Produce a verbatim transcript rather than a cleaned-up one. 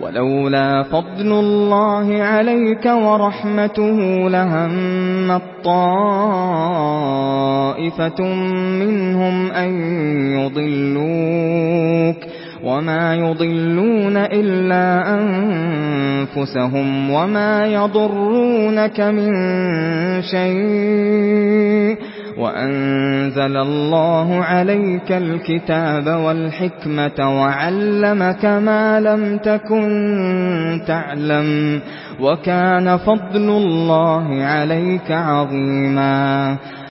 وَلَوْلَا فَضْلُ اللَّهِ عَلَيْكَ وَرَحْمَتُهُ لَهَمَّت طَّائِفَةٌ مِّنْهُمْ أَن يُضِلُّوكَ وَمَا يُضِلُّونَ إِلَّا أَنفُسَهُمْ وَمَا يَضُرُّونَكَ مِن شَيْءٍ ۚ وَأَنزَلَ اللَّهُ عَلَيْكَ الْكِتَابَ وَالْحِكْمَةَ وَعَلَّمَكَ مَا لَمْ تَكُن تَعْلَمُ ۚ وَكَانَ فَضْلُ اللَّهِ عَلَيْكَ عَظِيمًا.